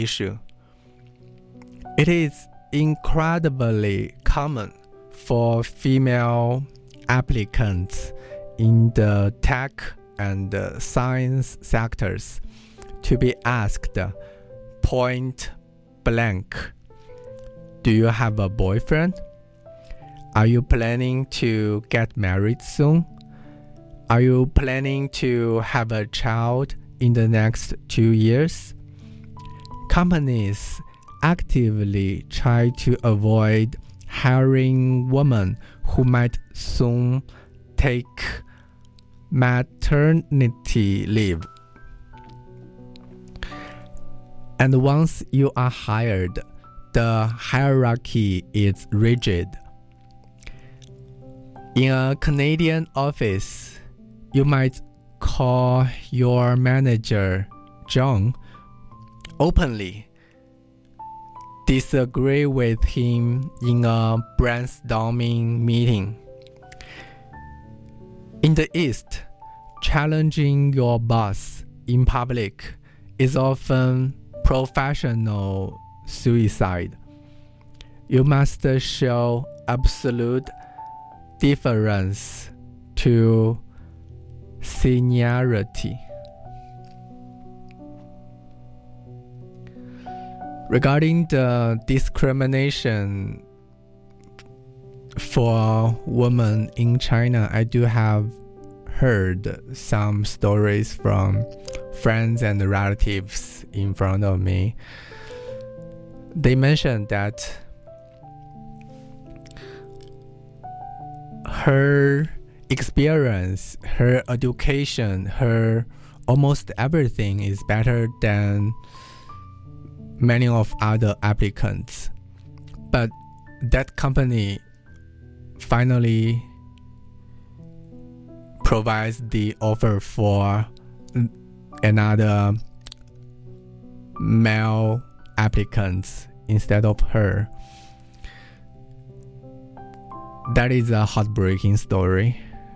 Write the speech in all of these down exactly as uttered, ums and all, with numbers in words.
issue. It is incredibly common for female applicants in the tech and science sectors to be asked point blank, do you have a boyfriend? Are you planning to get married soon? Are you planning to have a child in the next two years? Companies actively try to avoid hiring women who might soon take maternity leave. And once you are hired, the hierarchy is rigid. In a Canadian office, you might call your manager John, openly disagree with him in a brainstorming meeting. In the East, challenging your boss in public is often professional suicide. You must show absolute deference to seniority. Regarding the discrimination for women in China, I do have heard some stories from friends and relatives in front of me. They mentioned that her experience, her education, her almost everything is better than many of other applicants. But that company finally provides the offer for another male applicants instead of her. That is a heartbreaking story.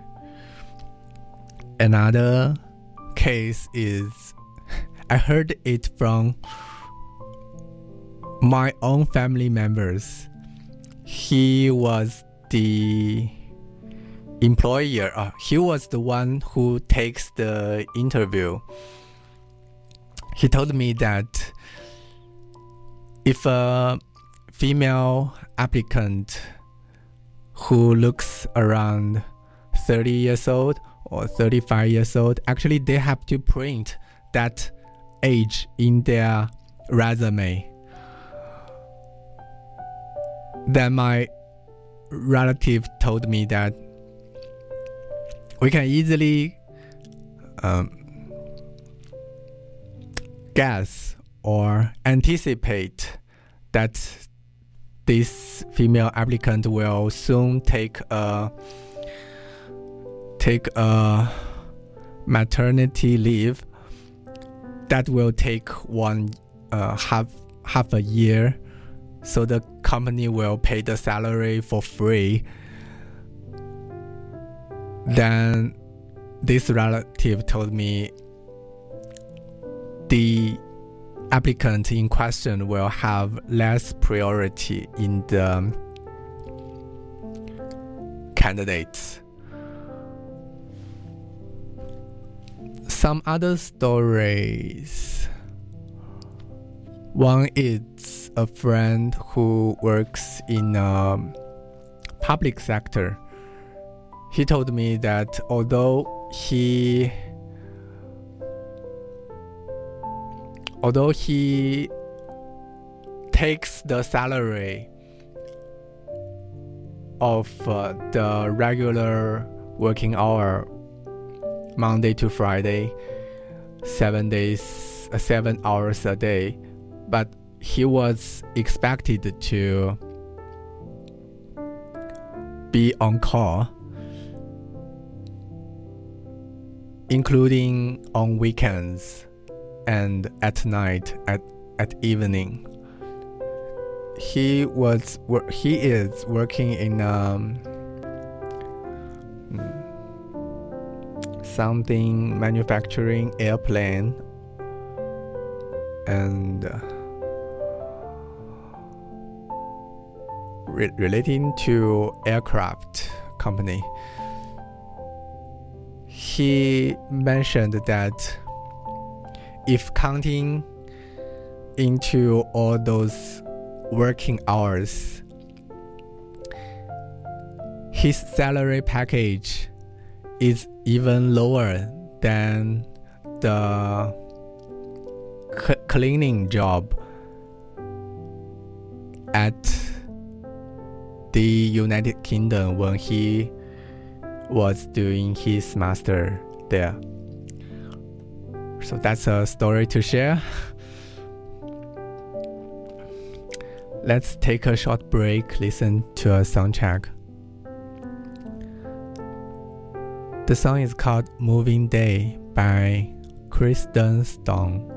Another case is, I heard it from my own family members. He was the employer. Uh, he was the one who takes the interview. He told me that if a female applicant who looks around thirty years old or thirty-five years old, actually they have to print that age in their resume. Then my relative told me that we can easily um, guess or anticipate that this female applicant will soon take a take a maternity leave that will take one uh, half half a year. So the company will pay the salary for free. Then this relative told me the applicant in question will have less priority in the candidates. Some other stories. One is a friend who works in a public sector. He told me that although he although he takes the salary of uh, the regular working hour, Monday to Friday, seven days, uh, seven hours a day, but he was expected to be on call, including on weekends and at night, at, at evening. He was he is working in um, something manufacturing airplane, and re- relating to aircraft company. He mentioned that if counting into all those working hours, his salary package is even lower than the c- cleaning job at the United Kingdom when he was doing his master there. So that's a story to share. Let's take a short break, listen to a song track. The song is called Moving Day by Kristen Stone.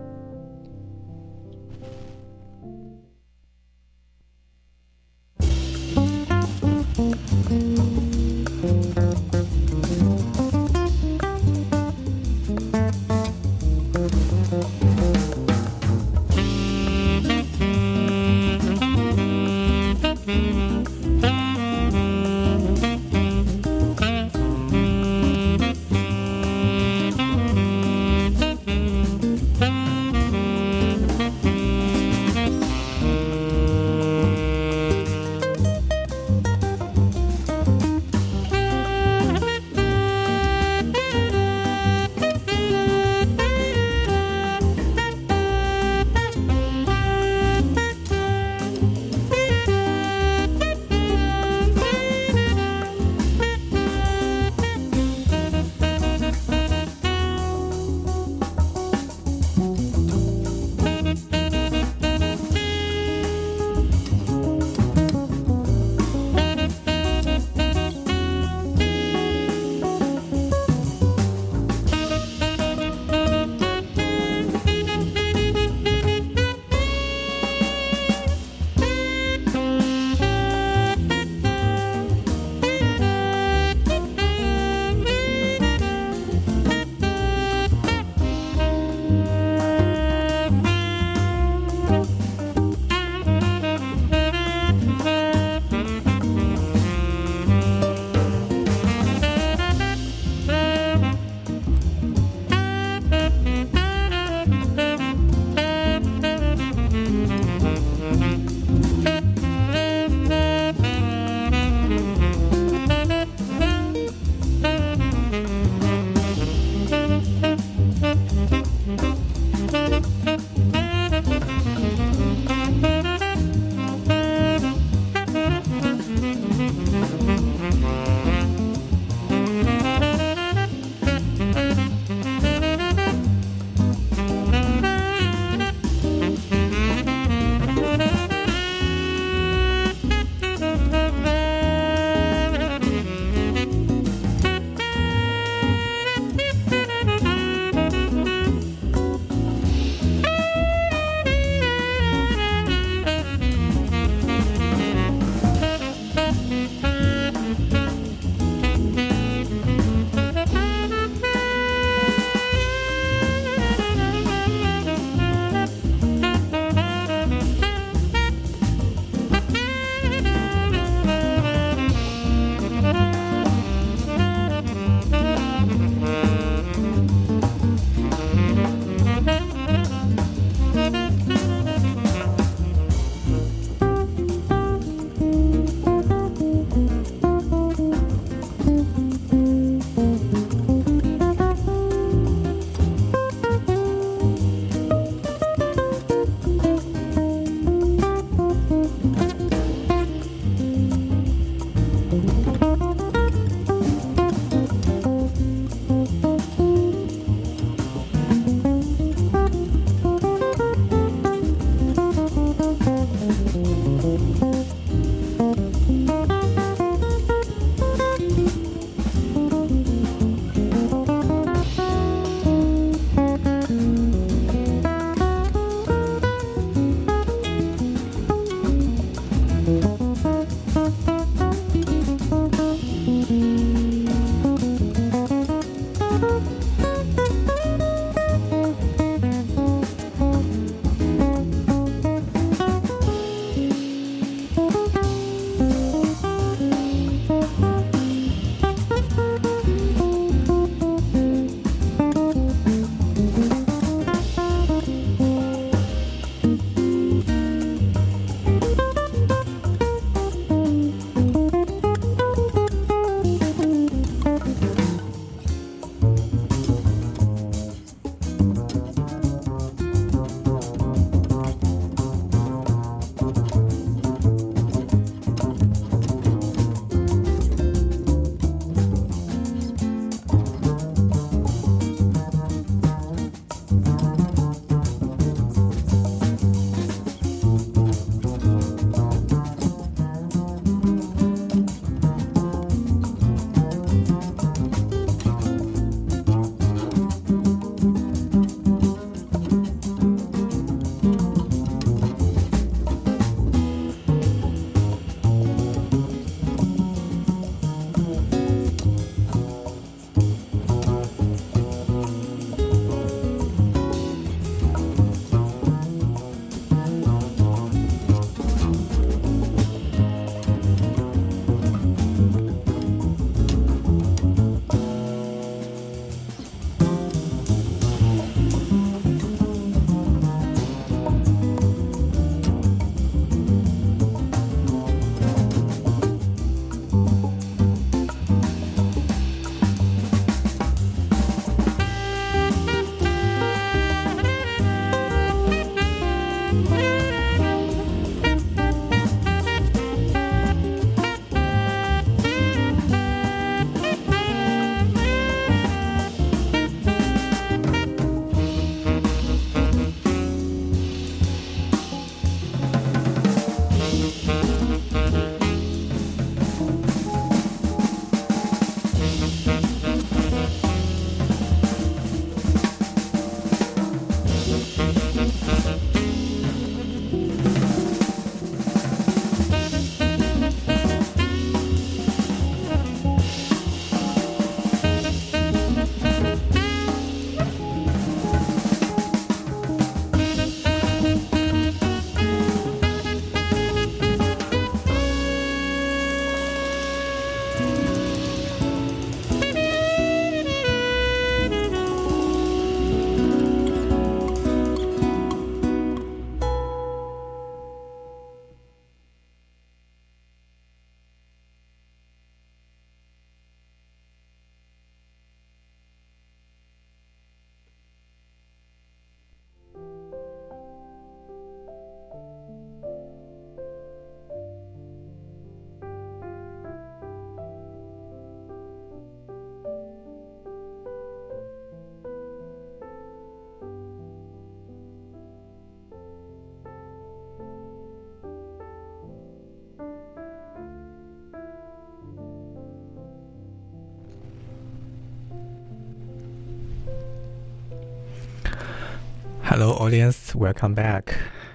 Hello audience, welcome back.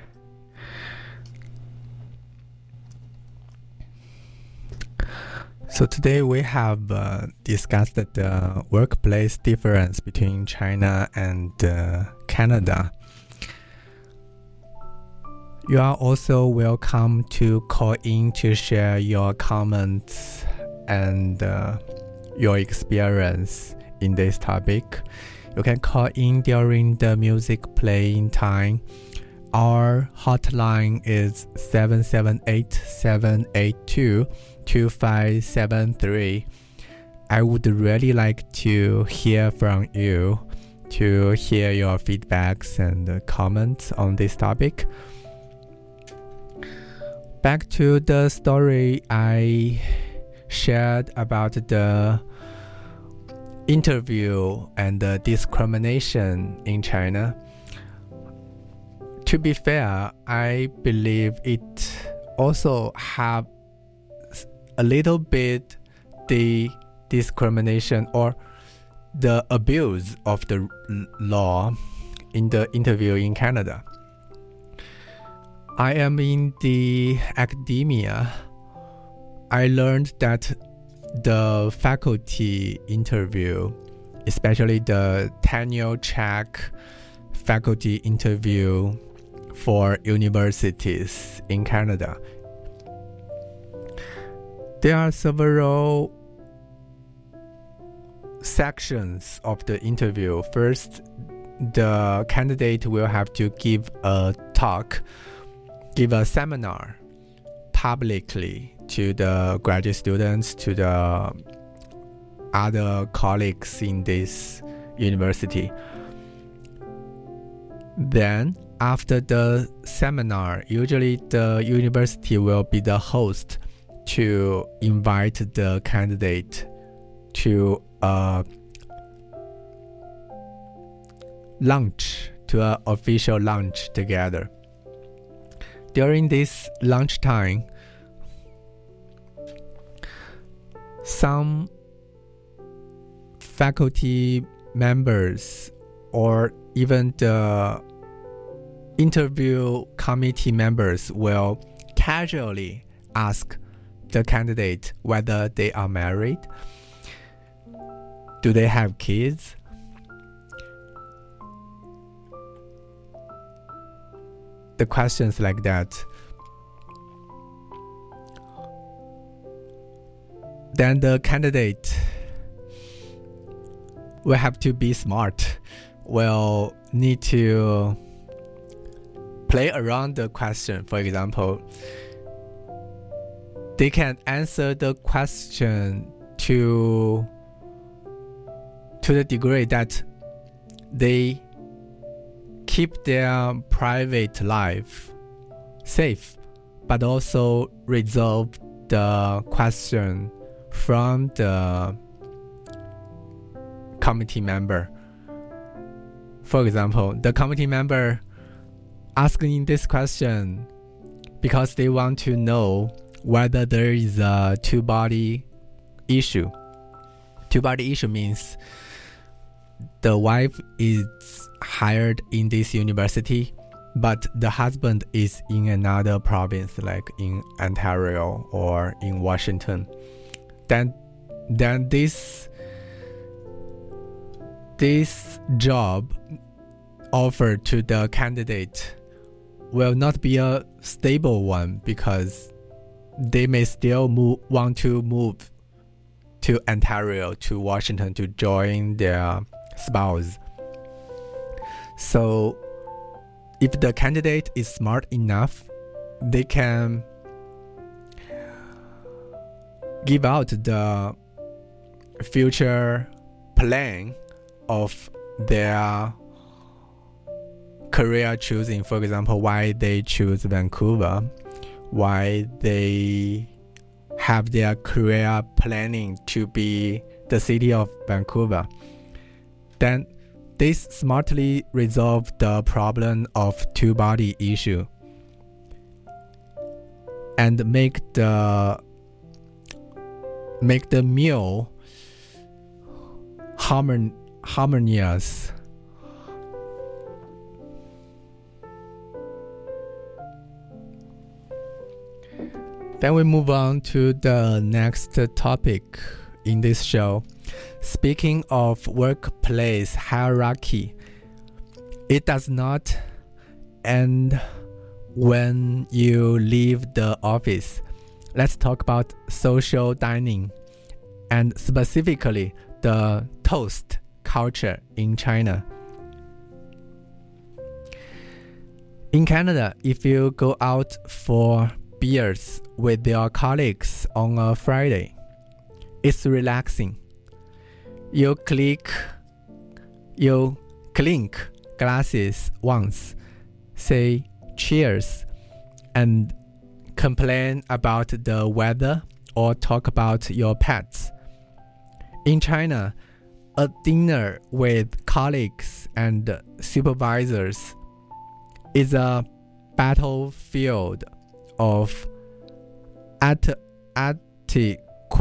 So today we have uh, discussed the workplace difference between China and uh, Canada. You are also welcome to call in to share your comments and uh, your experience in this topic. You can call in during the music playing time. Our hotline is seven seven eight, seven eight two, two five seven three. I would really like to hear from you, to hear your feedbacks and comments on this topic. Back to the story I shared about the interview and the discrimination in China. To be fair, I believe it also have a little bit the discrimination or the abuse of the law in the interview in Canada. I am in the academia. I learned that the faculty interview, especially the tenure track faculty interview for universities in Canada, there are several sections of the interview. First, the candidate will have to give a talk, give a seminar publicly to the graduate students, to the other colleagues in this university. Then, after the seminar, usually the university will be the host to invite the candidate to a lunch, to an official lunch together. During this lunchtime, some faculty members or even the interview committee members will casually ask the candidate whether they are married, do they have kids, the questions like that. Then the candidate will have to be smart, will need to play around the question. For example, they can answer the question to to the degree that they keep their private life safe, but also resolve the question from the committee member. For example, the committee member asking this question because they want to know whether there is a two-body issue. Two-body issue means the wife is hired in this university, but the husband is in another province, like in Ontario or in Washington, then then this this job offered to the candidate will not be a stable one, because they may still move, want to move to Ontario, to Washington, to join their spouse. So if the candidate is smart enough, they can give out the future plan of their career choosing. For example, why they choose Vancouver, why they have their career planning to be the city of Vancouver. Then this smartly resolve the problem of two-body issue and make the make the meal harmon, harmonious. Then we move on to the next topic in this show. Speaking of workplace hierarchy, it does not end when you leave the office. Let's talk about social dining, and specifically the toast culture in China. In Canada, if you go out for beers with your colleagues on a Friday, it's relaxing. You click, you clink glasses once, say cheers, and complain about the weather or talk about your pets. In China, a dinner with colleagues and supervisors is a battlefield of at- etiquette.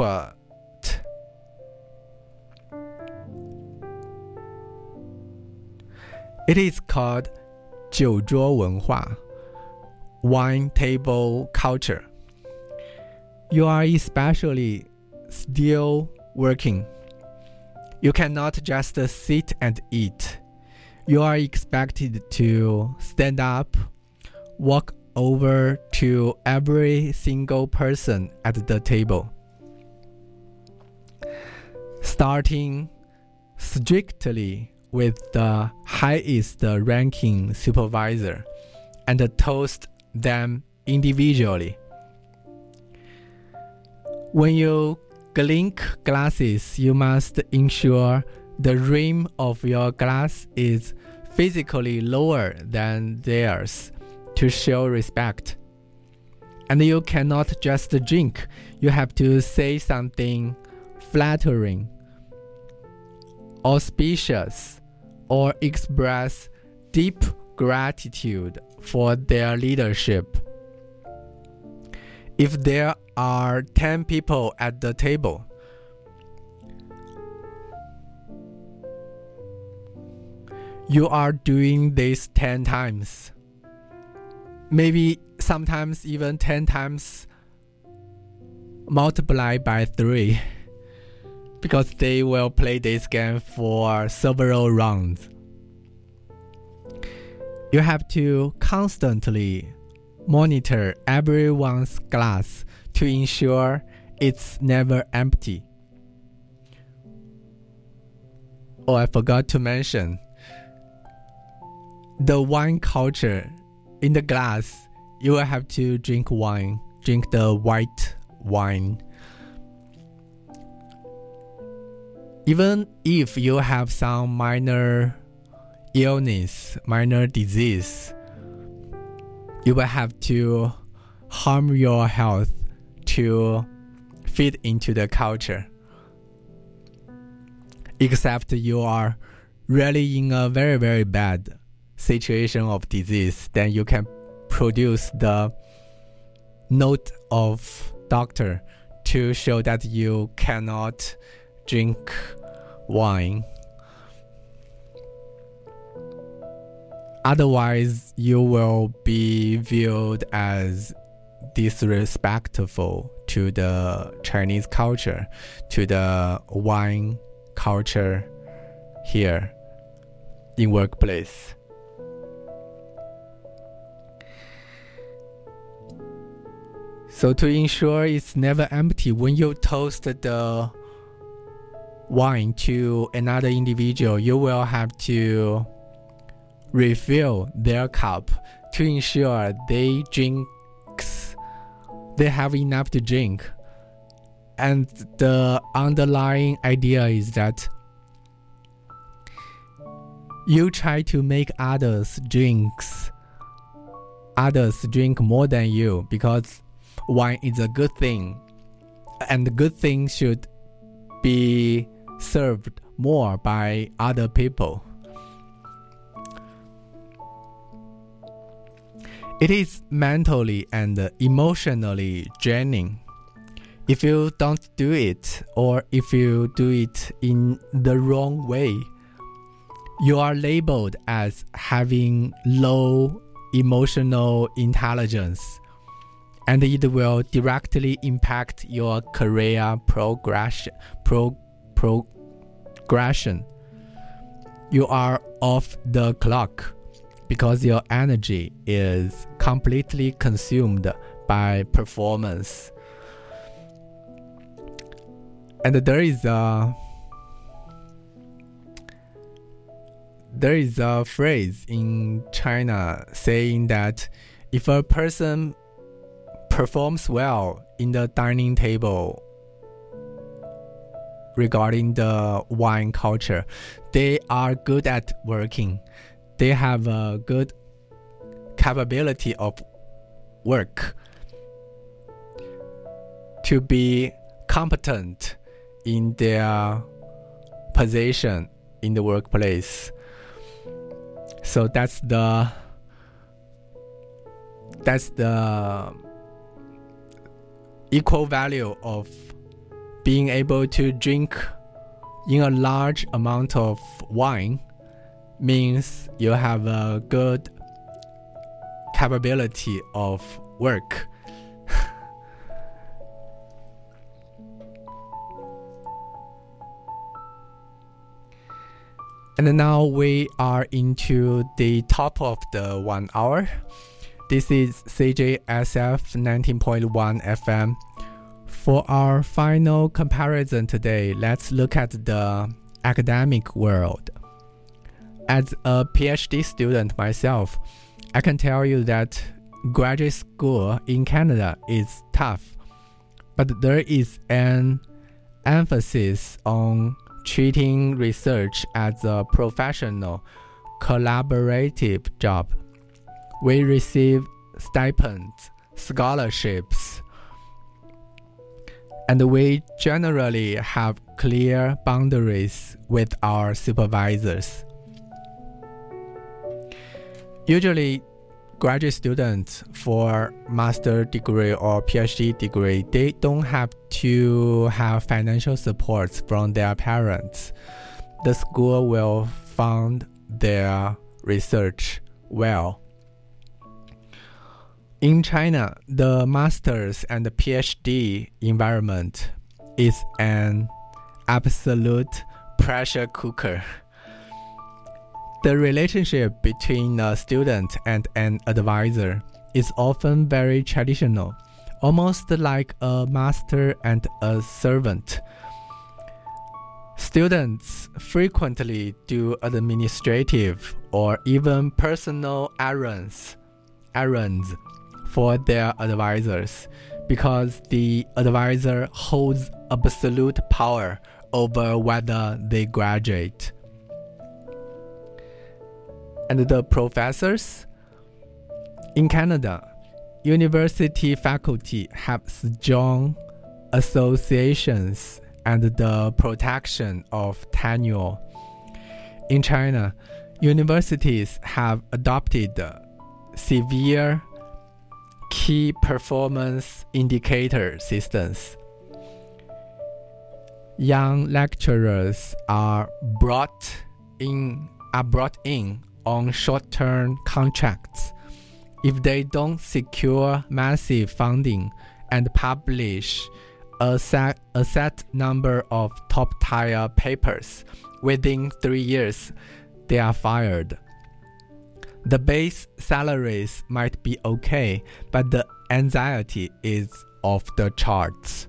It is called 酒桌文化, wine table culture. You are especially still working. You cannot just sit and eat. You are expected to stand up, walk over to every single person at the table, starting strictly with the highest ranking supervisor, and toast them individually. When you clink glasses, you must ensure the rim of your glass is physically lower than theirs to show respect. And you cannot just drink, you have to say something flattering, auspicious, or express deep gratitude for their leadership. If there are ten people at the table, you are doing this ten times. Maybe sometimes even ten times multiplied by three, because they will play this game for several rounds. You have to constantly monitor everyone's glass to ensure it's never empty. Oh, I forgot to mention, the wine culture. In the glass, you will have to drink wine, drink the white wine. Even if you have some minor illness, minor disease, you will have to harm your health to fit into the culture. Except you are really in a very, very bad situation of disease, then you can produce the note of doctor to show that you cannot drink wine. Otherwise, you will be viewed as disrespectful to the Chinese culture, to the wine culture here in workplace. So to ensure it's never empty, when you toast the wine to another individual, you will have to refill their cup to ensure they drink, they have enough to drink. And the underlying idea is that you try to make others drinks, others drink more than you, because wine is a good thing, and the good thing should be served more by other people. It is mentally and emotionally draining. If you don't do it, or if you do it in the wrong way, you are labeled as having low emotional intelligence, and it will directly impact your career progression. Pro, progression. You are off the clock because your energy is completely consumed by performance. And there is a there is a phrase in China saying that if a person performs well in the dining table regarding the wine culture, they are good at working. They have a good capability of work to be competent in their position in the workplace. So that's the that's the equal value of being able to drink in a large amount of wine means you have a good capability of work. And now we are into the top of the one hour. This is C J S F nineteen point one F M. For our final comparison today, let's look at the academic world. As a PhD student myself, I can tell you that graduate school in Canada is tough, but there is an emphasis on treating research as a professional, collaborative job. We receive stipends, scholarships, and we generally have clear boundaries with our supervisors. Usually, graduate students for master degree or PhD degree, they don't have to have financial supports from their parents. The school will fund their research well. In China, the master's and the PhD environment is an absolute pressure cooker. The relationship between a student and an advisor is often very traditional, almost like a master and a servant. Students frequently do administrative or even personal errands, errands for their advisors because the advisor holds absolute power over whether they graduate. And the professors? In Canada, university faculty have strong associations and the protection of tenure. In China, universities have adopted severe key performance indicator systems. Young lecturers are brought in are brought in on short-term contracts. If they don't secure massive funding and publish a set, a set number of top-tier papers within three years, they are fired. The base salaries might be okay, but the anxiety is off the charts.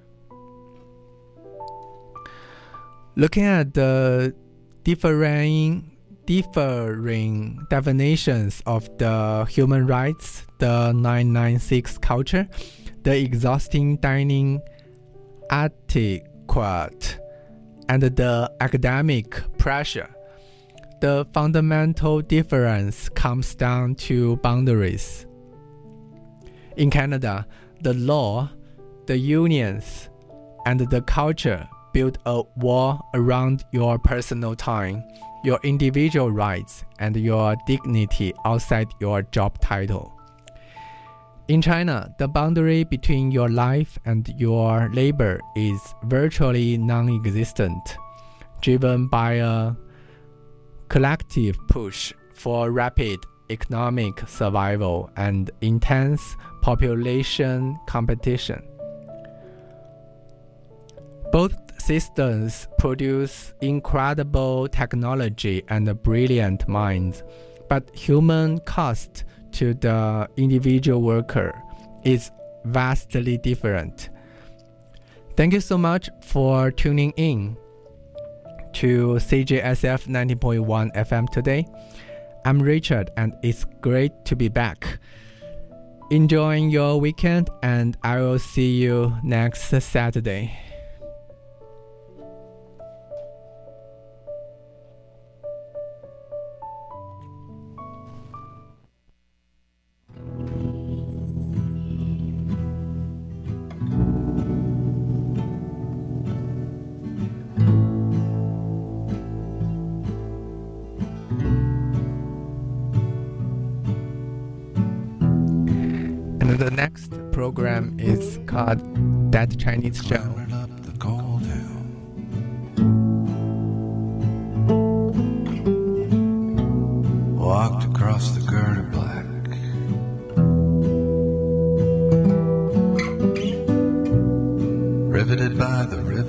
Looking at the differing, differing definitions of the human rights, the nine nine six culture, the exhausting dining etiquette, and the academic pressure, the fundamental difference comes down to boundaries. In Canada, the law, the unions, and the culture build a wall around your personal time, your individual rights, and your dignity outside your job title. In China, the boundary between your life and your labor is virtually non-existent, driven by a collective push for rapid economic survival and intense population competition. Both systems produce incredible technology and brilliant minds, but human cost to the individual worker is vastly different. Thank you so much for tuning in to C J S F ninety point one F M today. I'm Richard, and it's great to be back. Enjoying your weekend, and I will see you next Saturday. The next program is called That Chinese Show. Up the cold hill. Walked across the girder black. Riveted by the river.